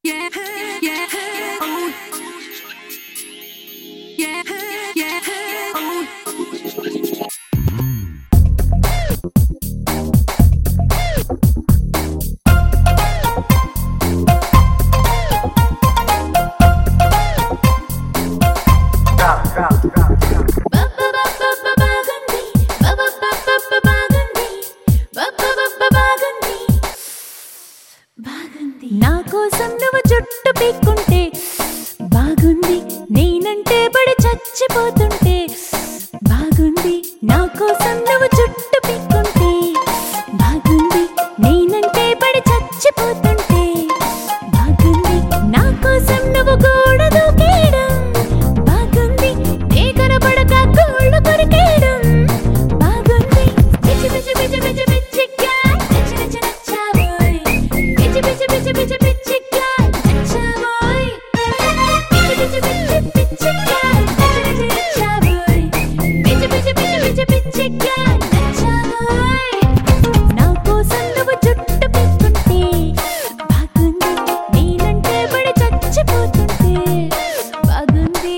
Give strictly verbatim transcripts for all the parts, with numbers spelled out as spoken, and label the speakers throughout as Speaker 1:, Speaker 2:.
Speaker 1: నా కోసం నువ్వు జుట్టు పీక్కుంటే బాగుంది, నేనంటే పడి చచ్చిపోతుంటే బాగుంది. నా కోసం నువ్వు జుట్టు పీక్కుంటే బాగుంది, నేనంటే పడి చచ్చిపోతుంటే బాగుంది. నా కోసం నువ్వు గోడ దూకేయడం బాగుంది, నే కనపడక గోళ్ళు కొరికేయడం బాగుంది. పిచ్చి పిచ్చి పిచ్చి పిచ్చి పిచ్చిగా నచ్చి నచ్చి నచ్చావోయ్, పిచ్చి పిచ్చి పిచ్చి పిచ్చి పిచ్చిగా నచ్చావోయ్, పిచ్చి పిచ్చి పిచ్చి పిచ్చిగా నచ్చి నచ్చి నచ్చావోయ్, పిచ్చి పిచ్చి పిచ్చి పిచ్చి పిచ్చిగా నచ్చావోయ్. నా కోసం నువ్వు జుట్టు పీక్కుంటే బాగుంది, నేనంటే పడి చచ్చిపోతుంటే బాగుంది.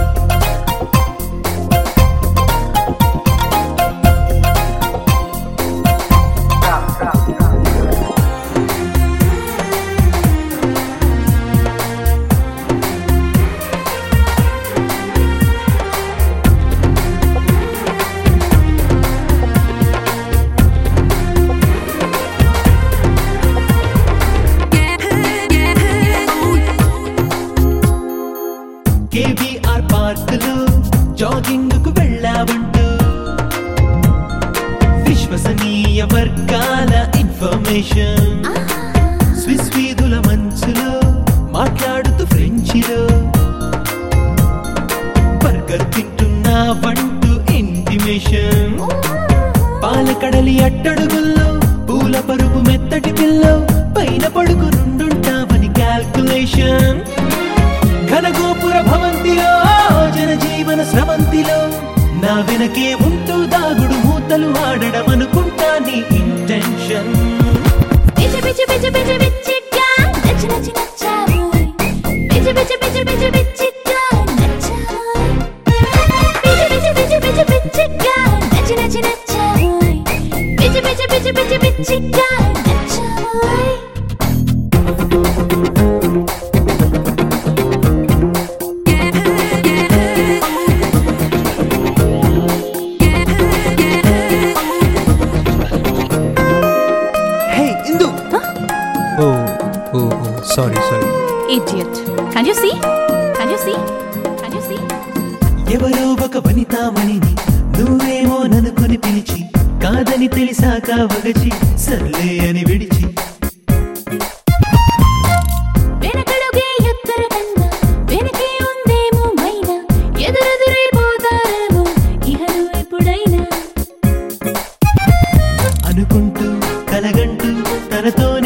Speaker 2: కేబీఆర్ పార్క్ లో జాగింగ్ కు వెళ్ళావంటూ విశ్వసనీయ వర్గాల ఇన్ఫర్మేషన్, స్విస్ వీధుల మంచులో మాట్లాడుతూ ఫ్రెంచిలో బర్గర్ తింటున్నావంటూ ఇంటిమేషన్, పాలకడలి అట్టడుగుల్లో పూల పరుపు మెత్తటి పిల్లో పైన పడుకు నుండుంటావని క్యాల్కులేషన్, ఘనగోపుర భవంతిలో జనజీవన స్రవంతిలో నా వెనకే ఉంటూ దాగుడు మూతలు ఆడడం అనుకుంటా నీ ఇంటెన్షన్.
Speaker 1: పిచ్చి పిచ్చి పిచ్చి పిచ్చి పిచ్చిగా నచ్చి నచ్చి నచ్చావోయ్, పిచ్చి పిచ్చి పిచ్చి పిచ్చి పిచ్చిగా నచ్చావోయ్, పిచ్చి పిచ్చి పిచ్చి పిచ్చి పిచ్చిగా నచ్చి నచ్చి నచ్చావోయ్, పిచ్చి పిచ్చి పిచ్చి పిచ్చి పిచ్చిగా నచ్చావోయ్.
Speaker 2: Hey Indu, oh oh sorry sorry.
Speaker 1: Idiot. Can you see? Can you see? Can you see?
Speaker 2: ఎవరో ఒక వనితామణిని నువ్వేమో ననుకొని పిలిచి కాదని తెలిసాక వగచి సర్లే అని విడిచి
Speaker 1: వెనకడుగే ఎత్తర కన్నా వెనకే ఉందేమో మైనా, ఎదురెదురైపోతారేమో ఇహను ఎప్పుడైనా
Speaker 2: అనుకుంటూ కలగంటూ తనతో